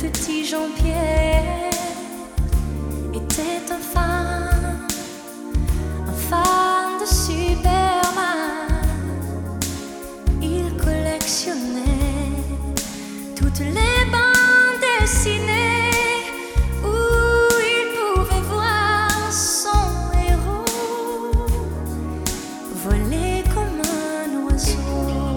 petit Jean-Pierre était un fan de Superman. Il collectionnait toutes les bandes dessinées où il pouvait voir son héros voler comme un oiseau.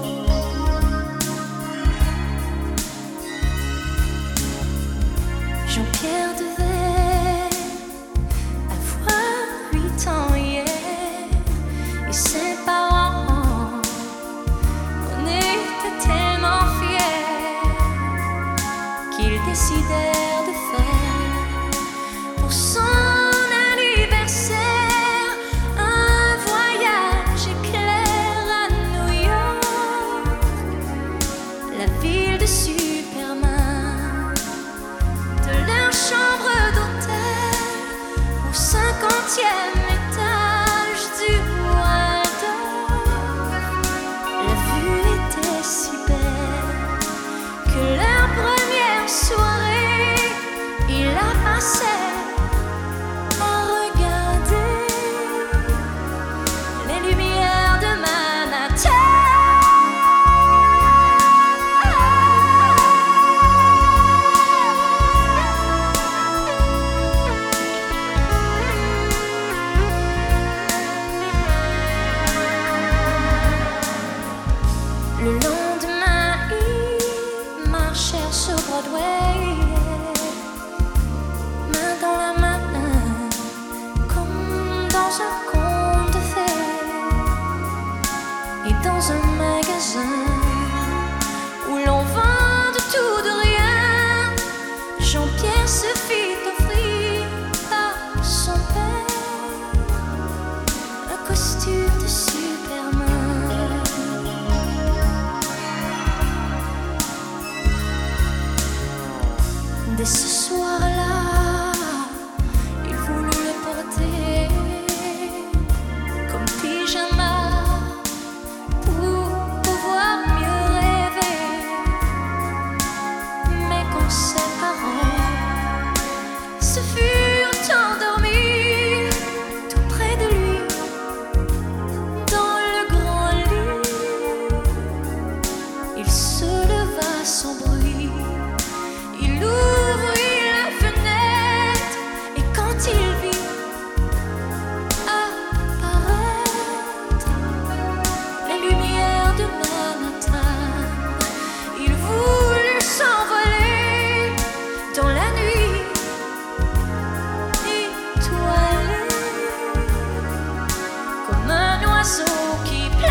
Jean-Pierre devait avoir 8 ans hier, et ses parents en étaient tellement fiers qu'ils décidèrent de faire pour son anniversaire un voyage éclair à New York, la ville de Superman. De leur chambre d'hôtel au 50e étage du Waldorf, la vue était si belle que leur première soirée, ils la passaient à regarder les lumières de Manhattan. Le lendemain, ils marchèrent sur Broadway, main dans la main, comme dans un conte de fées. Et dans un magasin où l'on vend de tout, de rien, Jean-Pierre se fit offrir par son père un costume de Superman. Dès ce soir-là, il voulut le porter comme pyjama pour pouvoir mieux rêver. Mais quand ses parents se furent endormis tout près de lui, dans le grand lit, il se leva sans bruit. Il ouvrit la fenêtre et quand il vit apparaître les lumières de Manhattan, il voulut s'envoler dans la nuit étoilée comme un oiseau qui plaît.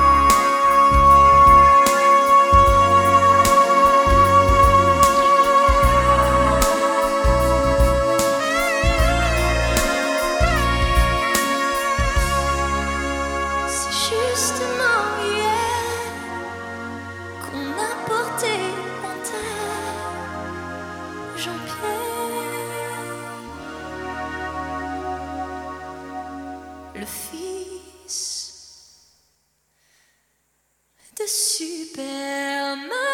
Justement hier qu'on a porté en terre Jean-Pierre, le fils de Superman.